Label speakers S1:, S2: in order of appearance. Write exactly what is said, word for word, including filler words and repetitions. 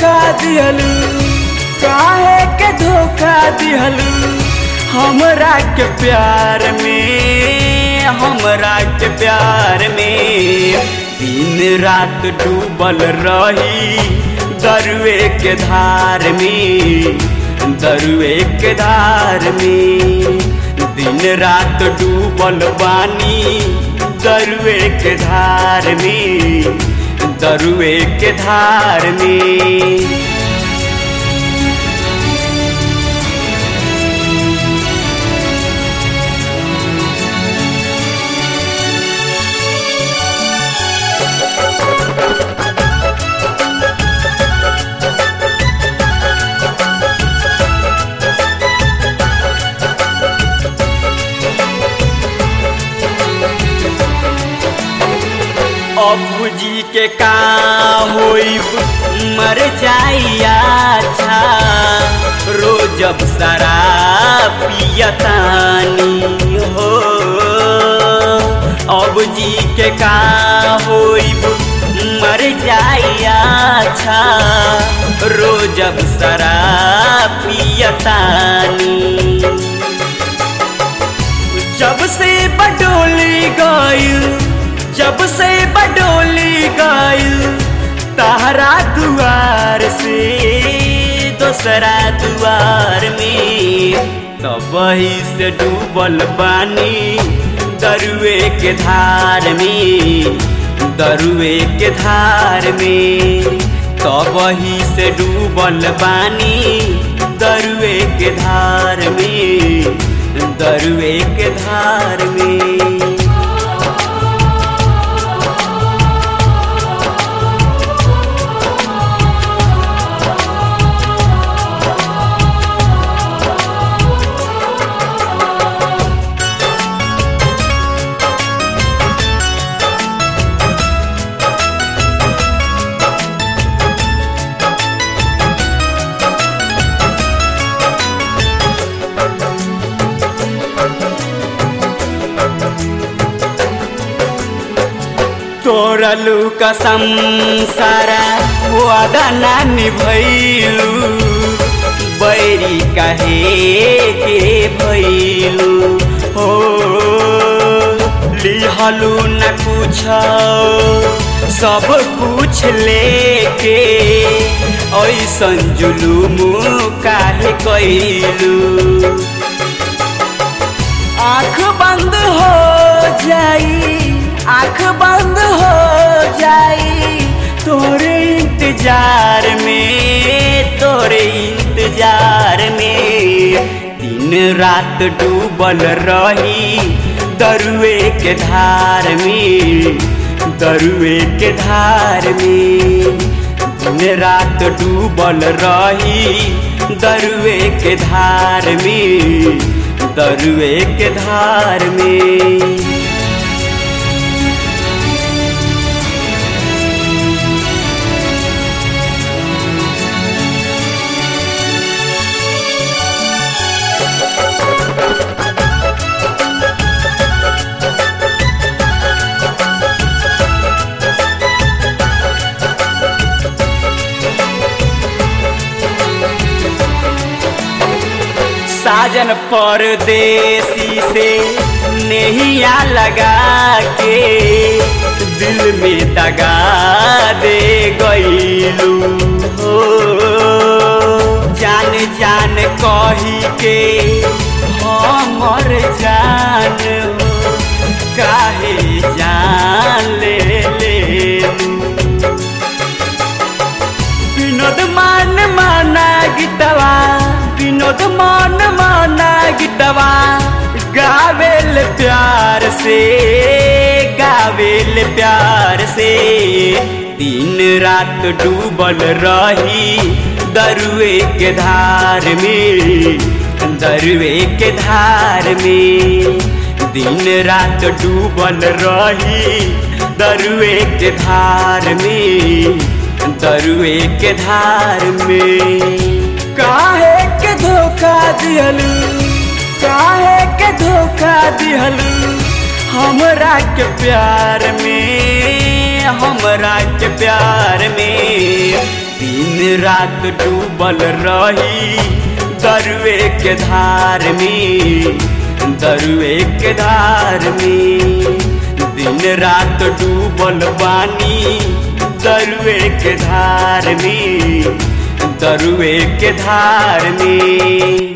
S1: धोखा दिहलू, काहे के धोखा दिहलू हमरा के प्यार में, हमरा के प्यार में। दिन रात डूबल रही दरुए के धार में, दरुए के धार में। दिन रात डूबल बानी दरुए के धार में, दरुए के धार में। अबू जी के का होई मर जाइया अच्छा, रोज जब शराब पियतानी हो। अब जी के का होई मर जाइया अच्छा, रोज जब शराब पियतानी। जब से बडोली गइल, जब से बडोली गइल तारा दुआर से दोसरा दुआर में, तब वही से डूबल बानी दरुए के धार में, दरुए के धार में। तब वही से डूबल बानी दरुए के धार में, दरुए के धार में। तोरलू कसम सारा वादा ना निभैलू, बैरी कहे के भैलू हो। लिहलू न कुछ सब कुछ लेके, ऐसन जुलूम काहे कैलू। आँख बंद हो जाई, आँख बंद हो जाई तोरे इंतजार में, तोरे इंतजार में। दिन रात डूबल रही दरुए के धार में, दरुए के धार में। दिन रात डूबल रही दरुए के धार में, दरुए के धार में। साजन परदेसी से नैया लगा के, दिल में दगा दे गइलू हो। जान जान कही के हमर जान हो, काहे जान ले लेलू। विनोद मान माना गिटवा, विनोद मान माना गिटवा गावेल प्यार से, गावेल प्यार से। दिन रात डूबल रही दरुए के धार में, दरुए के धार में। दिन रात डूबल रही दरुए के धार में, दरुए के धार में। काहे के धोखा दिहलू, काहे के धोखा दिहलू हमरा के प्यार में, हमरा के प्यार में। दिन रात डूबल रही दरुए के धार में, दरुए के धार में। दिन रात डूबल बानी दरुए के धार में, दरुए के धार में।